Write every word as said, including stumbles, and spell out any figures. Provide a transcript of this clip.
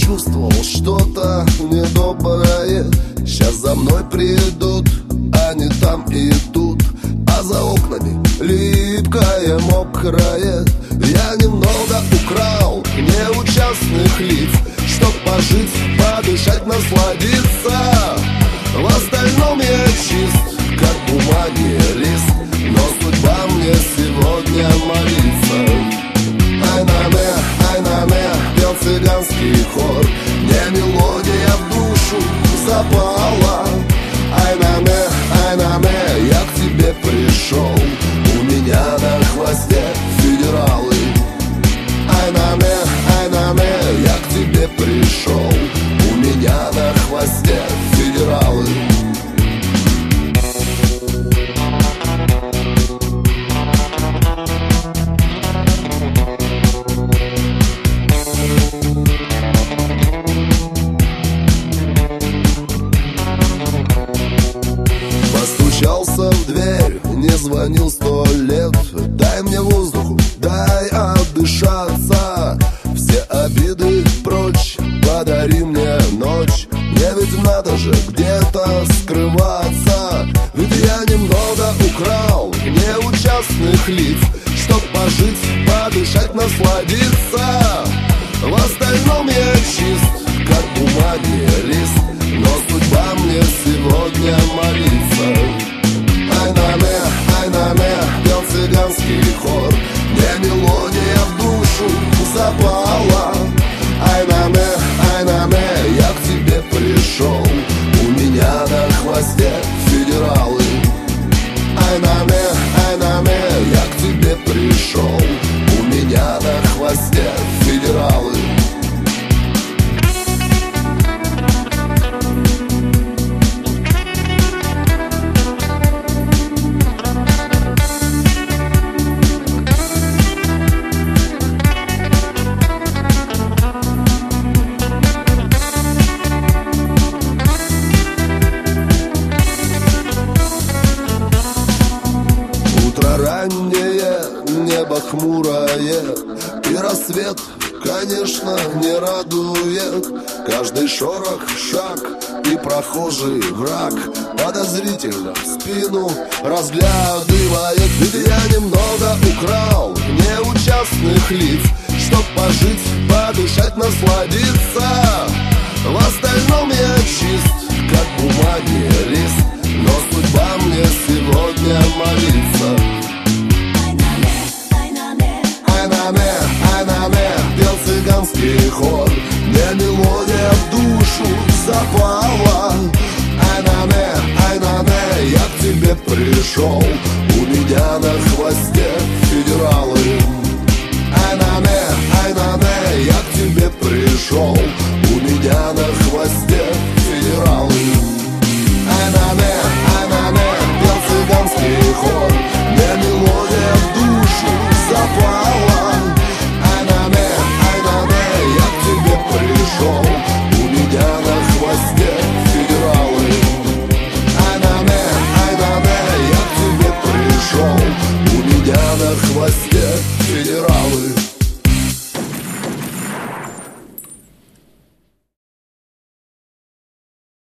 почувствовал что-то недоброе. Сейчас за мной придут, они там и тут, а за окнами липкое, мокрае. Я немного украл неучастных лиц, чтоб пожить, подышать, насладиться. В остальном я чист, как бумаги лист, но судьба мне сегодня молится. Ай-на-ме, ай-на-ме, пел цыганский хор. Мне мелодия в душу запала. Ай-на-ме, ай-на-ме, я к тебе пришел. У меня на хвосте федералы. Ай-на-ме, ай-на-ме, я к тебе пришел. У меня на хвосте федералы. Постучался в дверь, не звонил сто лет. Дай мне воздуху, дай отдышаться. Все обиды прочь, подари мне ночь. Мне ведь надо же где-то скрываться. Ведь я немного украл неучастных лиц, чтоб пожить, подышать, насладиться. В остальном я чист, как бумаги лист, но судьба мне сегодня молится. Ай-на-ме, ай-на-ме, пел цыганский хор. Мне мелодия в душу запала. Ай-на-ме, ай-на-ме, я к тебе пришел. У меня на хвосте федералы. Ай-на-ме, ай-на-ме, я к тебе пришел. У меня на хвосте федералы. Раннее небо хмурое, и рассвет, конечно, не радует. Каждый шорох, шаг и прохожий враг подозрительно в спину разглядывает. Ведь я немного украл неучастных лиц, чтоб пожить, подышать, насладиться. В остальном я чист, как бумаги лист, но судьба мне сегодня молится. Ай-на-ме, ай-на-ме, пел цыганский хор. Мне мелодия в душу запала. Ай-на-ме, ай-на-ме, я к тебе пришел. У меня на хвосте федералы. Ай-на-ме, ай-на-ме, я к тебе пришел. У меня на хвосте федералы. Ай-на-ме, ай-на-ме, пел цыганский хор. Мне мелодия в душу запала. Ай-на-ме, ай-на-ме, я к тебе пришел. У меня на хвосте федералы. Ай-на-ме, ай-на-ме, я к тебе пришел. У меня на хвосте